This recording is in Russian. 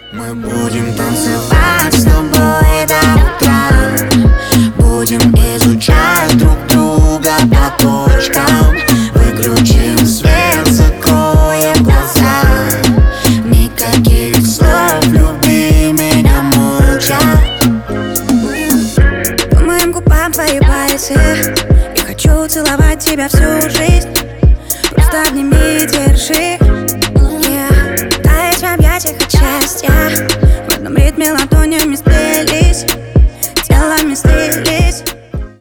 Мы будем танцевать с тобой до утра. Будем изучать друг друга по точкам. Выключим свет, закроем глаза. Никаких слов, люби меня молча. По моим губам твои пальцы. Я хочу целовать тебя всю жизнь. Просто обними и держи.